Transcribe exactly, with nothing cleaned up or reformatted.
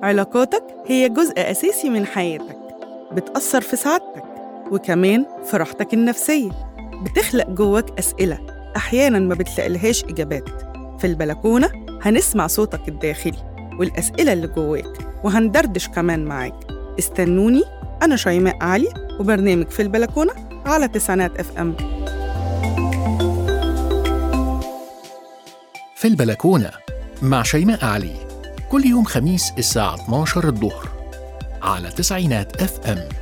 علاقاتك هي جزء أساسي من حياتك، بتأثر في سعادتك وكمان في راحتك النفسية. بتخلق جواك أسئلة أحياناً ما بتلاقيلهاش إجابات. في البلكونة هنسمع صوتك الداخلي والأسئلة اللي جواك، وهندردش كمان معاك. استنوني، أنا شيماء علي، وبرنامج في البلكونة على تسعينات اف ام. في البلكونة مع شيماء علي، كل يوم خميس الساعة اثناشر الظهر على تسعينات اف ام.